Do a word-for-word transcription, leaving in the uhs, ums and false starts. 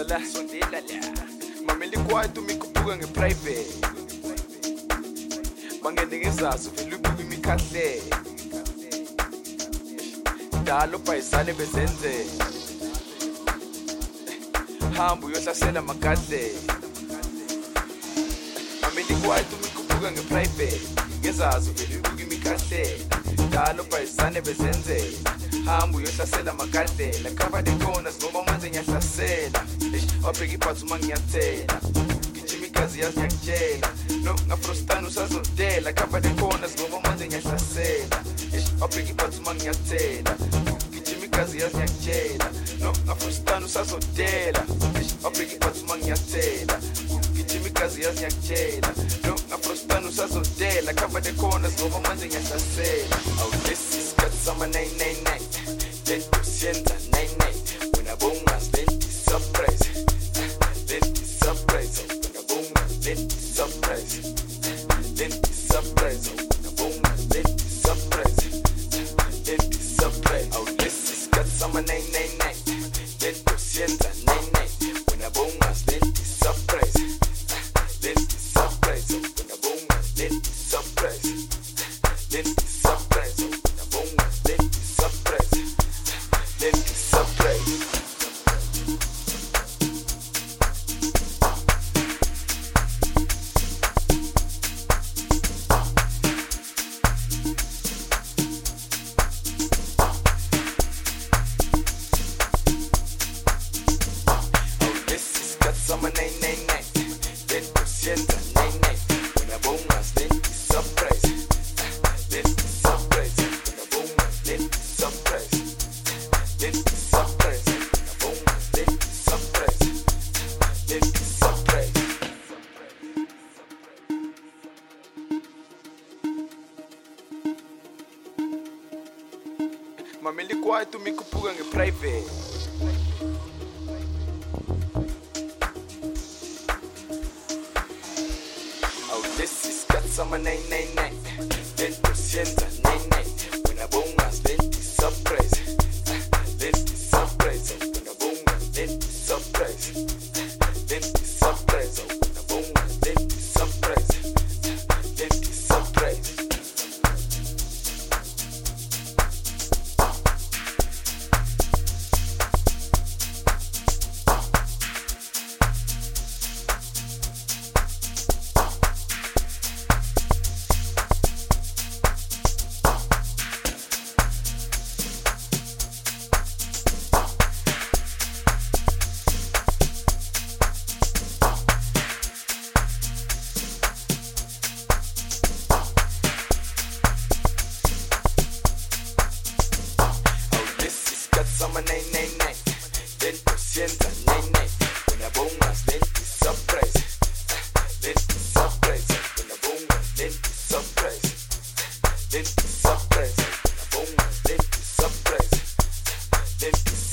sondela sondela la mameli kwaito mikubuka ngeprivate bangene ngezazo vele ubuka imikhahle dalo bayisane bezenze hamba uyohlasela magadle mameli kwaito mikubuka ngeprivate ngezazo vele ubuka imikhahle dalo bayisane bezenze hamba uyohlasela magadlela cover the corners ngoba manje ngiyahlasela wabheka iphathi uma ngiyathela gijima igazi yazi ngiyakutshela no ngafrostana usazodela cover the corners ngoba manje ngiyahlasela wabheka iphathi uma ngiyathela gijima igazi yazi ngiyakutshela no ngafrostana usazodela wabheka iphathi uma ngiyathela gijima igazi yazi ngiyakutshela no ngafrostana usazodela cover the corners ngoba manje ngiyahlasela awu lesi isikhathi sama nine nine nine lento siyenza nine nine unabonga lento surprise lento surprise unabonga lento surprise lento surprise unabonga lento surprise lento surprise awu lesi isikhathi sama nine nine nine lento siyenza nine nine unabonga lento surprise lento surprise unabonga lento surprise lento surprise unabonga lento surprise lento surprise Summer nine nine nine, lento siyenza nine nine, unabonga lento surprise, lento surprise, unabonga lento surprise, lento surprise, unabonga lento surprise, lento surprise. Mameli kwaito mikubuka ngeprivate. This is got some nine nine nine. Lento siyenza nine nine. Unabonga lento surprise. Lento surprise. Unabonga lento surprise. Lento surprise. Unabonga lento surprise. Lento surprise. Summer nine nine nine, lento siyenza nine nine, unabonga lento surprise, lento surprise, unabonga lento surprise, lento surprise, unabonga lento surprise, lento